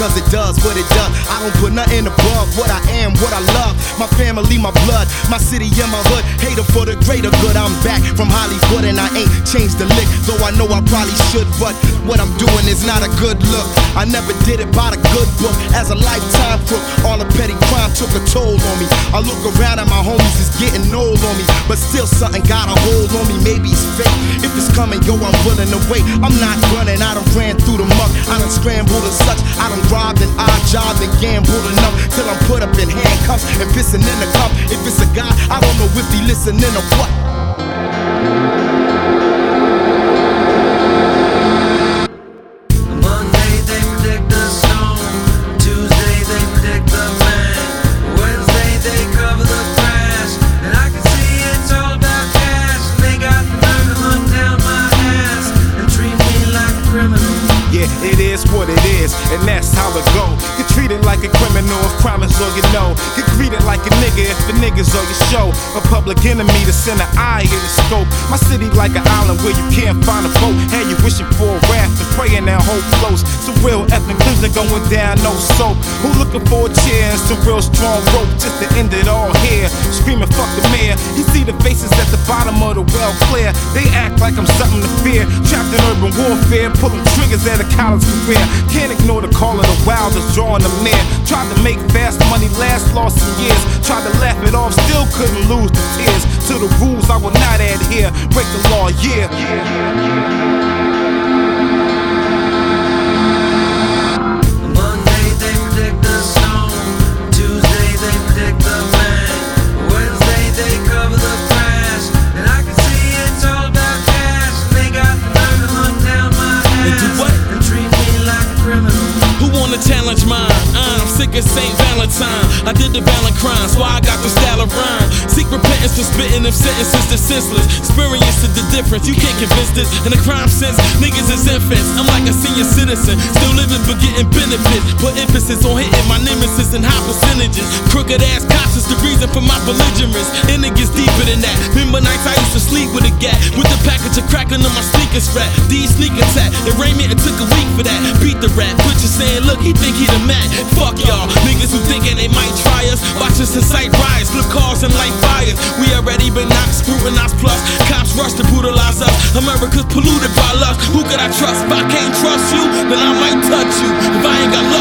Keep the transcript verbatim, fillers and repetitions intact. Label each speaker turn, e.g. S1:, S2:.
S1: cause it does what it does. I don't put nothing above what I am, what I love. My family, my blood, my city and my hood. Hater for the greater good. I'm back from Hollywood and I ain't changed a lick, though I know I probably should, but what I'm doing is not a good look. I never did it by the good book. As a lifetime crook, all the petty crime took a toll on me. I look around at my homies, it's getting old on me, but still something got a hold on me. Maybe it's fake. If it's coming, yo, I'm willing to wait. I'm not running, I done ran through the muck. I done scrambled and such. I done robbed and odd jobbed and gambled enough till I'm put up in handcuffs and pissing in the cup. If it's a guy, I don't know if he listening or what.
S2: It is what it is, and that's how it go. Get treated like a criminal if crime is all you know. Get greeted like a nigga if the niggas all you show. A public enemy to send an eye in the scope. My city like an island where you can't find a boat. Had you wishing for a raft and praying that hope floats. Some real ethnic cleansing going down, no soap. Who looking for a chair and some real strong rope just to end it all here? Screaming fuck the mayor. You see the faces at the bottom of the well clear. They act like I'm something to fear. Trapped in urban warfare, pulling triggers at a college career. Can't ignore the call of the wild that's drawing them near. Tried to make fast money last, lost some years. Tried to laugh it off, still couldn't lose the tears. To the rules I will not adhere. Break the law, yeah.
S3: Monday they predict the snow. Tuesday they predict the rain. Wednesday they cover the crash. And I can see it's all about cash. They got the nerve to hunt down my ass
S4: and do what?
S3: And treat me like a criminal.
S4: Who wanna challenge mine? I'm sick as Saint Valentine. I did the violent crime, so I got the style of rhyme. Seek repentance for spitting them sentences that's senseless. Experience is the difference, you can't convince this. In a crime sense, niggas is infants. I'm like a senior citizen, still living but getting benefits. Put emphasis on hitting my nemesis in high percentages. Crooked ass cops is the reason for my belligerence. And it gets deeper than that. Remember nights I used to sleep with a gat, with the package of crack under my sneaker strap. These sneak attack, it rained me, it took a week for that. Beat the rat, put you saying, look, he think he the man. Fuck y'all, niggas who thinking they might try us. Watch us incite riots, flip cars and light fires. We already been knocked, scrutinized plus. Cops rush to brutalize us. America's polluted by lust. Who could I trust? If I can't trust you, then I might touch you. If I ain't got love